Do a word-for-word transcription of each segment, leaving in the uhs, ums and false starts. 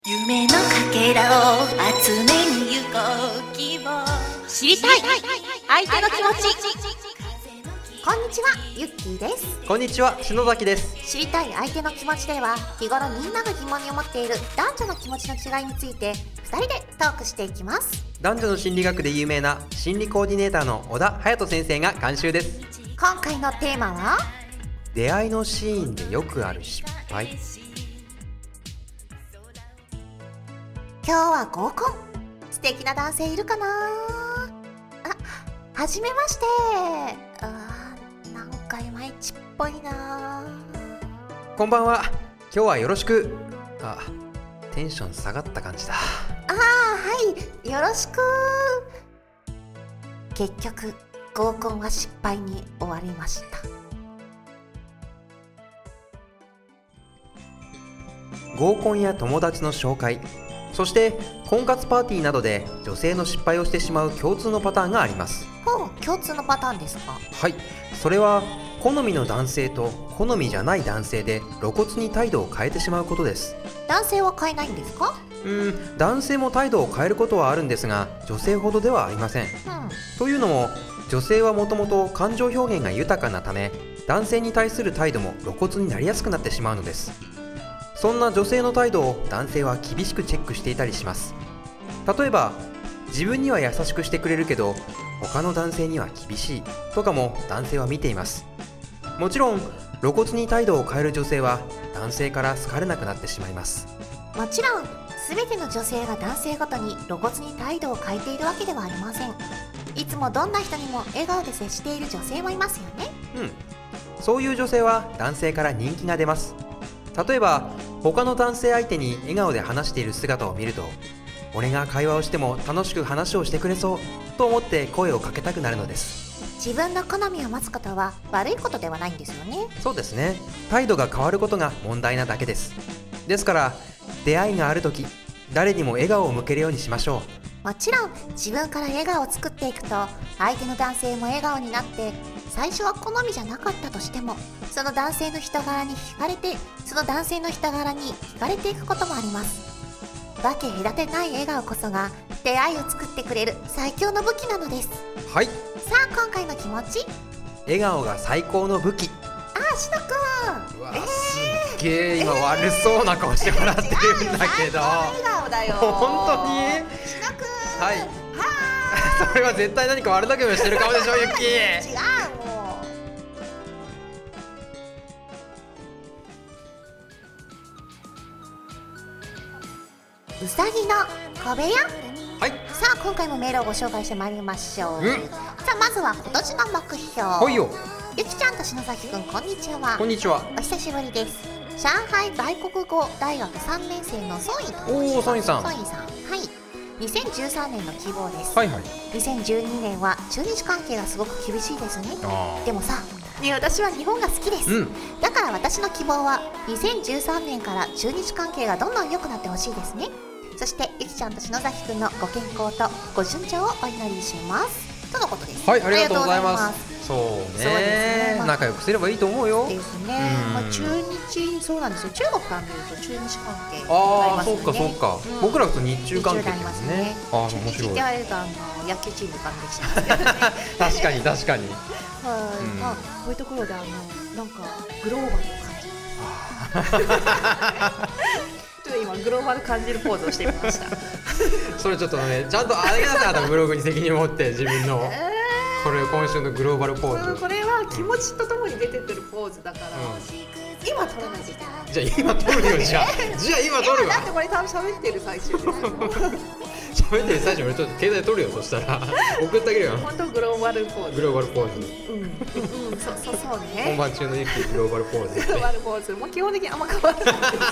夢のかけらを集めに行こう希望知りたい相手の気持ち。 こんにちは、ゆっきーです。 こんにちは、篠崎です。 知りたい相手の気持ちでは、日頃みんなが疑問に思っている男女の気持ちの違いについてふたりでトークしていきます。 男女の心理学で有名な心理コーディネーターの小田隼人先生が監修です。 今回のテーマは出会いのシーンでよくある失敗。 今日は合コン、素敵な男性いるかなあ、はじめまして。あー、なんかいまいちっぽいな。 こんばんは、今日はよろしく。あ、テンション下がった感じだ。 あー、はい、よろしく。結局合コンは失敗に終わりました。 合コンや友達の紹介、そして婚活パーティーなどで女性の失敗をしてしまう共通のパターンがあります。 ほう、共通のパターンですか？ はい、それは好みの男性と好みじゃない男性で露骨に態度を変えてしまうことです。 男性は変えないんですか？ うーん、男性も態度を変えることはあるんですが、女性ほどではありません。 うん、 というのも、女性はもともと感情表現が豊かなため、男性に対する態度も露骨になりやすくなってしまうのです。そんな女性の態度を男性は厳しくチェックしていたりします。例えば、自分には優しくしてくれるけど他の男性には厳しいとかも男性は見ています。もちろん露骨に態度を変える女性は男性から好かれなくなってしまいます。 もちろん全ての女性が男性ごとに露骨に態度を変えているわけではありません。いつもどんな人にも笑顔で接している女性もいますよね。 うん、そういう女性は男性から人気が出ます。例えば他の男性相手に笑顔で話している姿を見ると、俺が会話をしても楽しく話をしてくれそうと思って声をかけたくなるのです。 自分の好みを持つことは悪いことではないんですよね。 そうですね、態度が変わることが問題なだけです。ですから出会いがあるとき、誰にも笑顔を向けるようにしましょう。もちろん自分から笑顔を作っていくと、相手の男性も笑顔になって、最初は好みじゃなかったとしても、その男性の人柄に惹かれてその男性の人柄に惹かれていくこともあります。分け隔てない笑顔こそが出会いを作ってくれる最強の武器なのです。 はい、 さあ、今回の気持ち、 笑顔が最高の武器。 あー、しのくん、 うわ、えー、すっげー今悪そうな顔してもらってるんだけど、 笑顔だよ。 本当に？ しのくん、 はい、 はそれは絶対何か悪だけをしてる顔でしょ、ゆっきー。 違う、もううさぎの小部屋。 はい、 さあ、今回もメールをご紹介してまいりましょう。 うん、 さあ、まずは今年の目標。 はいよ。 ゆきちゃんと篠崎くん、こんにちは。 こんにちは。 お久しぶりです。上海外国語大学さんねん生のソンイとおー、ソンイさん。 ソンイさん、はい、にせんじゅうさんねんの希望です。 はいはい。 にせんじゅうにねんは中日関係がすごく厳しいですね。 あでもさ、ね、私は日本が好きです、 うん、 だから私の希望はにせんじゅうさんねんから中日関係がどんどん良くなってほしいですね。そしてゆきちゃんと篠崎くんのご健康とご順調をお祈りしますとのことです。 はい、ありがとうございます。そうね、 そうですね、まあ、 仲良くすればいいと思うよ。 ですね、まあ、中日、そうなんですよ、中国から見ると中日関係ああ、 ありますよね。 そうかそうか、 うん、 僕らと日中関係ですね。 日中でありますね。 ああ、面中日白い。 って言われるとあの野球チーム関係してますけどね確かに確かに。 はい、うん、まあ、こういうところであのなんかグローバルを感じるちょっと今グローバル感じるポーズをしてみましたそれちょっとね、ちゃんとあげなさい、ブログに責任を持って自分の、えー、これ今週のグローバルポーズ。 これは気持ちとともに出てくるポーズだから、うん、今撮らないといけない。 じゃあ今撮るよ。じゃあじゃあ今撮るわ。 だってこれ多分喋ってる最中ですよ喋ってる最中、俺ちょっと携帯撮るよ。そしたら送ってあげるよ。 本当グローバルポーズ。 グローバルポーズ。 うん、うん、そ、そ、そうね。 本番中のゆっきーグローバルポーズ。 グローバルポーズも基本的にあんま変わらないですけどね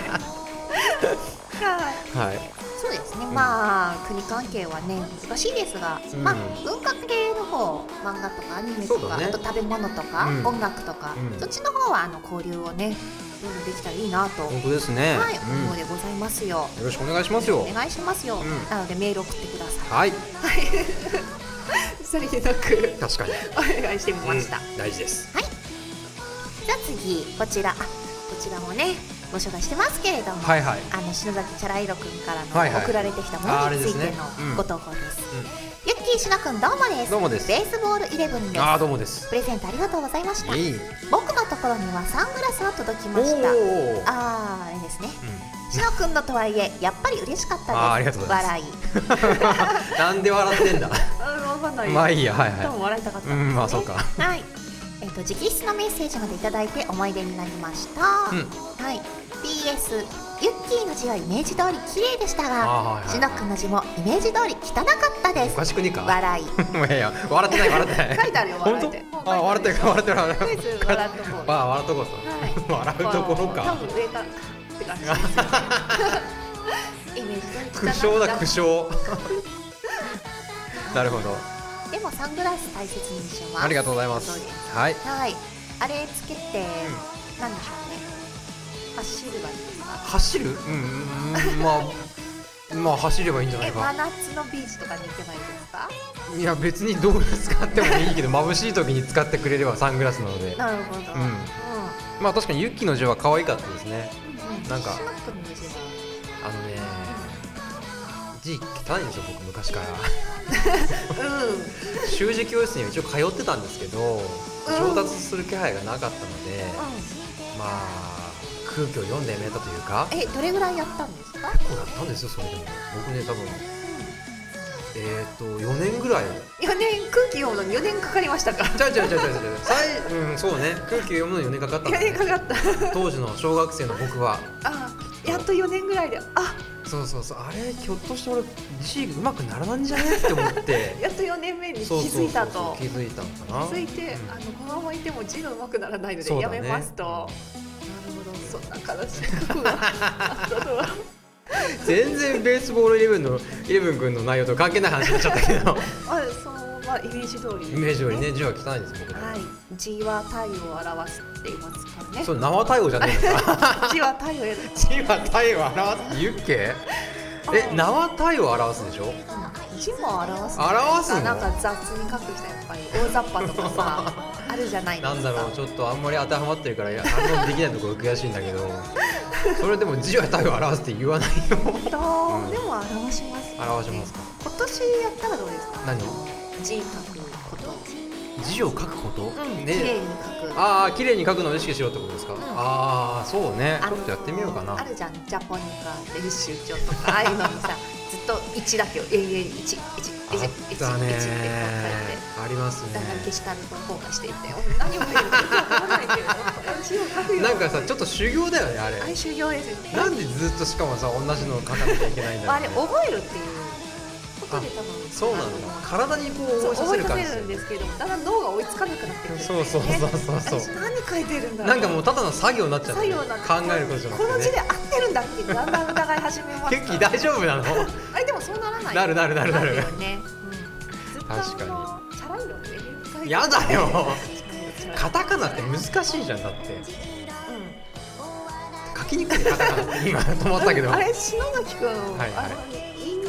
はい、そうですね、うん、まあ国関係はね難しいですが、うん、まあ文化系の方、漫画とかアニメとか、ね、あと食べ物とか、うん、音楽とか、うん、そっちの方はあの交流をねどんどんできたらいいなと。 本当ですね。 はい、うん、思うでございますよ。 よろしくお願いしますよ。 お願いしますよ。うん、なのでメール送ってください。 はい。 さりげなく確かにお願いしてみました。 うん、大事です。 はい。じゃあ次こちら、あ、こちらもねご紹介してますけれども、 はいはい。 あの篠崎チャライロくんからの、 はいはい送られてきたものについてのご投稿です。 うん、 ゆっきーしのくんどうもです。 どうもです。 ベースボールイレブンです。 あーどうもです。 プレゼントありがとうございました。 いい。 僕のところにはサングラスが届きました。 おあーいいですね。 うんしのくんのとはいえやっぱり嬉しかったです。 あーありがとうございます。 笑い。 なんで笑ってんだ。 わかんない。 まあいいや、はいはい。 多分笑いたかったんですね。 うん、まあそうか。 はい。えっと直筆のメッセージまでいただいて思い出になりました。 うん、 はい。ピーエス ユッキーの字はイメージ通り綺麗でしたが、しのくんの字もイメージ通り汚かったです。 おかしくねえか。 笑い。 いやいや、笑ってない笑ってない。 書いてあるよ笑って。 あ、笑ってる笑ってる笑ってる。 とりあえず笑っとこう。 あ、笑っとこうと。笑うところか。 多分上からって感じです。イメージ通り汚かった。 苦笑だ苦笑。なるほど。 でもサングラス大切にします。 ありがとうございます。はい。 はい。あれつけてなんでしょうね。走ればいいですか。 走る？うん、まあまあ走ればいいんじゃないか。 真夏のビーチとかに行けばいいですか。 いや別にどう使ってもいいけど、眩しい時に使ってくれればサングラスなので。 なるほど。うん。 まあ確かにユッキーの字は可愛かったですね。なんかあのね、字汚いんですよ僕昔から。うん。習字教室には一応通ってたんですけど、上達する気配がなかったので、まあ空気を読んでやめたというか。 え、どれぐらいやったんですか。 結構やったんですよそれでも。僕ね多分えっとよねんぐらい。 よねん空気読むのによねんかかりましたか。 じゃじゃじゃじゃじゃ最うんそうね空気読むのによねんかかったんですね。 よねんかかった。 当時の小学生の僕は。 あ、やっとよねんぐらいで、あ。 そうそうそう、あれひょっとして俺字うまくならないんじゃねって思って。 やっとよねんめに気づいたと。 そうそうそう気づいたのかな。 気づいて、あのこのままいても字がうまくならないのでやめますと。なるほど、そんな悲しい過去があったとは。 全然ベースボールイレブンのイレブン君の内容と関係ない話になっちゃったけど。 あ、そのまあイメージ通り。 イメージ通りね、字は汚いです僕。 はい。字は太陽を表すって言いますからね。 そう、名は太陽じゃねえのか。 字は太陽やる。 字は太陽を表す。言うっけ？え、名は太陽を表すでしょ？ 字も表す。 表すの？ なんか雑に書く人やっぱり大雑把とかさあるじゃないですか。 なんだろう、ちょっとあんまり当てはまってるから反応できないところ悔しいんだけど。それでも字は太陽を表すって言わないよ。 本当、うん、でも表します、ね。 表しますか。 今年やったらどうですか。 何を？ 字書くこと。 字を書くこと？ うん、ね、綺麗に書く。 ああ、綺麗に書くのを意識しろってことですか。うん、ああ、そうね。ちょっとやってみようかな。 あるじゃん、ジャポニカ練習帳とか、ああいうのにさ、ずっと一だけを永遠に一、一、一、一、一って書いて。 ありますね。 だんだん消しカルトをしていって、何を書いてるかわからないけど、字を書くよ。 なんかさ、ちょっと修行だよね、あれ。 あれ修行ですよね。 なんでずっとしかもさ、同じのを書かなきゃいけないんだろう。 あれ覚えるっていうことで多分。 そうなんだ。体にこう覚えさせる感じ。 覚えさせるんですけど、だんだん脳が追いつかなくなってくるんですよね。そうそうそうそうそう。 何書いてるんだろう。 なんかもうただの作業になっちゃって。考えることじゃなくて。 この字で合ってるんだってだんだん疑い始めます。 結構大丈夫なの？ あれでもそうならない。 なるなるなるなる。 確かに。 やだよ。カタカナって難しいじゃんだって。書きにくいカタカナって今止まったけど。 あれ篠崎くん、はいはい、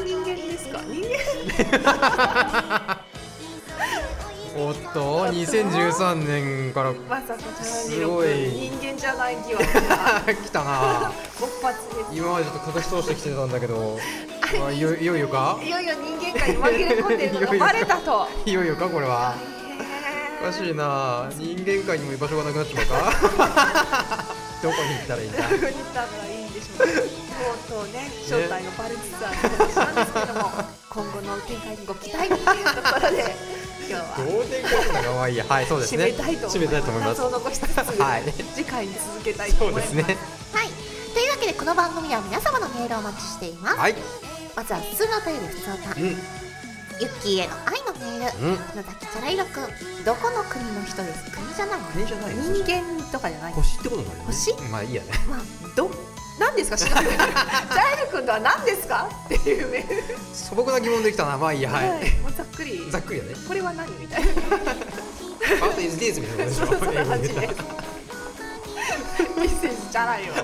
人間ですか？人間？ おっと、にせんじゅうさんねんからまさかすごい人間じゃない疑惑が来たな。 勃発です。 今までちょっと隠し通してきてたんだけど、いよいよいよか？ いよいよ人間界に紛れ込んでるのがバレたと。 いよいよかこれは。おかしいな。人間界にも居場所がなくなっちまうか。どこに行ったらいいんだ。 どこに行ったらいいんでしょうか。とうとうね、正体がバレつつある話なんですけども、今後の展開にご期待というところで、今日はどう展開するのが可愛い。はい、そうですね。 締めたいと思います。謎を残しつつ、はい、次回に続けたいと思います。 そうですね。 はい。というわけでこの番組は皆様のメールをお待ちしています。はい。まずは普通のお便りふつおた。うん。ユッキーへの愛のメール。うん。野崎チャライロくん、どこの国の人です？国じゃないの？ 国じゃない。 人間とかじゃない。 星ってことになるよね。 星？ まあいいやね。 まあど何ですか？チャライロくんとは何ですか？っていうメール。 素朴な疑問できたな。まあいいや。はい。 もうざっくり。 ざっくりやね。 これは何みたいな。 パートイズディーズみたいなことでしょ。 そんな感じです。ミセスチャライロ。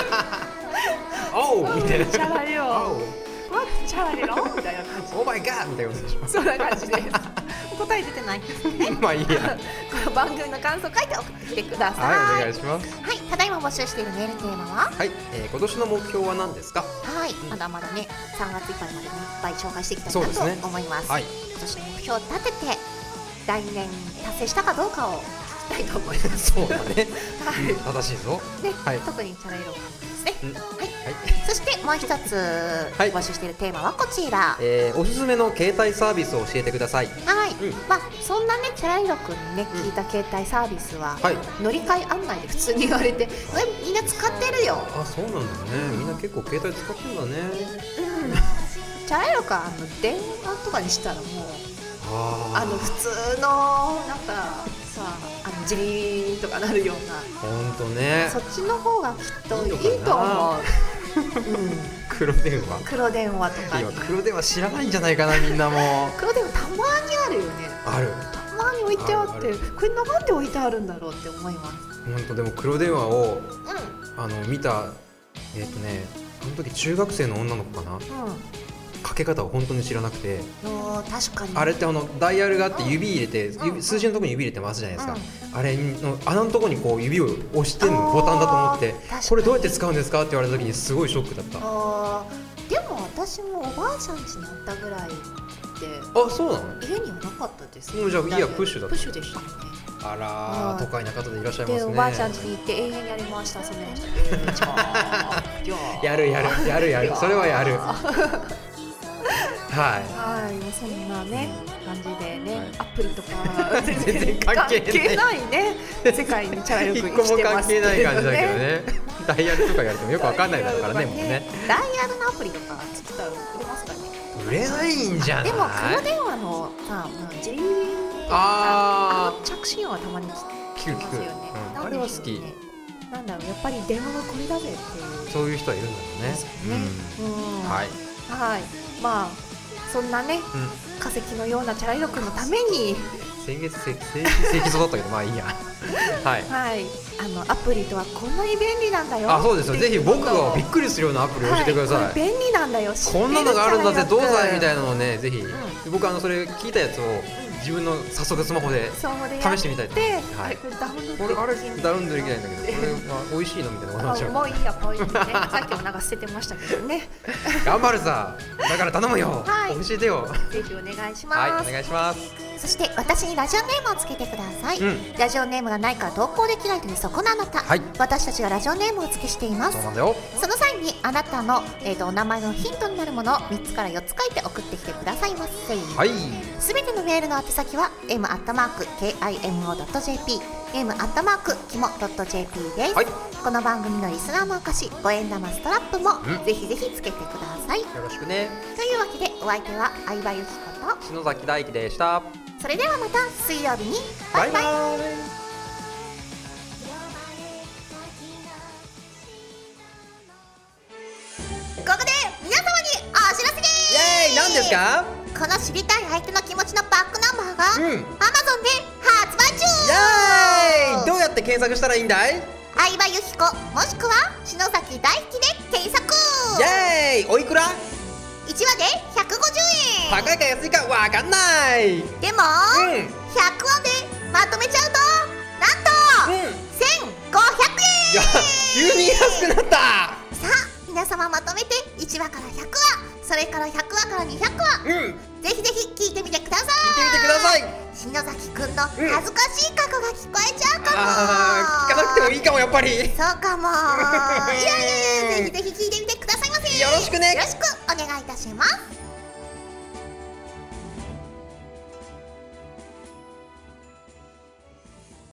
おうみたいな。 チャライロ。チャライロみたいな感じ。 オーマイガーみたいなことでしょ。 そんな感じです。 答え出てないねまあいいやこの番組の感想書いて送ってきてください。 はい、お願いします。 はい、ただいま募集しているメールテーマははい、えー、今年の目標は何ですか？ はい、まだまだねさんがついっぱいまでねいっぱい紹介していきたいなとそうですね思います。 はい、 今年の目標を立てて来年達成したかどうかを聞きたいと思います。 そうだねはい正しいぞ。 ね、 はい、 特にチャラ色ですね、 うん、 はい、 はい、 そしてもう一つはい募集しているテーマはこちら。 えー、おすすめの携帯サービスを教えてください。 はい、 うん、 まあそんなねチャラ色くんにね聞いた携帯サービスは、 はい、 乗り換え案内で普通に言われて、えみんな使ってるよ。 あ、そうなんだね。みんな結構携帯使ってるんだね。 うん、チャラ色くんあの電話とかにしたらもうああの普通のなんかさあのジリーンとかなるようなほんとね。 そっちの方がきっといいいいのかなと思う。うん、 黒電話。 黒電話とか今黒電話知らないんじゃないかなみんなも黒電話たまにあるよね。 ある。 たまに置いてあってあるあるこれなんで置いてあるんだろうって思います。 ほんとでも黒電話をうあの見たえっ、ー、とねあの時中学生の女の子かな、 んうんかけ方を本当に知らなくて、 お確かにあれってあのダイヤルがあって指入れて、うん、指数字のところに指入れて回すじゃないですか、うん、あれの穴のところにこう指を押してるのボタンだと思ってこれどうやって使うんですかって言われた時にすごいショックだった。 あでも私もおばあちゃん家にあったぐらいであ、そうなの？ 家にはなかったです。 もうじゃあ家はプッシュだった。 プッシュでしたね。 あらー、都会な方でいらっしゃいますね。 でおばあちゃん家に行って永遠にやりました遊んでましたやるやるやるやるそれはやるはい、 はい、そんなね、感じでね、 はい、 アプリとか全然関係ないね世界にチャラよく一個も関係ない感じだけどねダイヤルとか言われてもよくわかんないだろうからねもうね。 ダイヤルのアプリとか作ったら売れますかね。 売れないんじゃない？ でも黒電話のさ、ジリーンああの着信音はたまに聞きますよね。 うん、あれは好き。 なんだろう、やっぱり電話はこれだぜっていうそういう人はいるんだろうね。 うん、うん、 はいはい、まあそんなね、うん、化石のようなチャライロ君のために先月正規そうだったけどまあいいやはい、 はい、あのアプリとはこんなに便利なんだよ。 あ、そうですよ。ぜひ僕がびっくりするようなアプリを教えてください。 はい、これ便利なんだよ。 こんなのがあるんだぜどうだいみたいなのをね、ぜひ、うん、僕あのそれ聞いたやつを自分の早速スマホで試してみたいと思います。はい、これダウンロードこれあれダウンロードできないんだけどこれは美味しいのみたいな話をもういいやポイントねさっきもなんか捨ててましたけどね頑張るさだから頼むよ、はい、教えてよ。 ぜひお願いします。 はい、お願いします。 そして私にラジオネームをつけてください、うん、ラジオネームがないから投稿できないというそこなのか、はい、私たちがラジオネームをお付けしています。 そうなんだよ。 その際にあなたの、えー、とお名前のヒントになるものをみっつからよっつ書いて送ってきてくださいませ。 はい。 すべてのメールの宛先は エム アットマーク ケーアイエムオー ドット ジェーピー エム アットマーク キモ ドット ジェーピー です、はい、この番組のリスナーの証ごえん玉ストラップもぜひぜひつけてください。よろしくね。 というわけでお相手は相葉由紀子と篠崎大輝でした。 それではまた水曜日にバイバイ。 バイバイ。 ここで皆様にお知らせです。 イエーイ。何ですか？ この知りたい相手の気持ちのバックナンバーが、うん、Amazon で発売中。 イエーイ。どうやって検索したらいいんだい？ 相葉由紀子もしくは篠崎大輝で検索。 イエーイ。おいくら？ いちわでひゃくごじゅうえん。 高いか安いかわかんない。 でも、うん、ひゃくわでまとめちゃうとなんと、うん、せんごひゃくえん。 いや急に安くなった。 さあ皆様まとめていちわからひゃくわ、それからひゃくわからにひゃくわ、うん、ぜひぜひ聞いてみてください。 聞いてみてください。 篠崎くんの恥ずかしい過去が聞こえちゃうかも、うん、 あー聞かなくてもいいかもやっぱり。 そうかもいやいやいやぜひぜひ聞いてみてくださいませ。 よろしくね。 よろしくお願いいたします。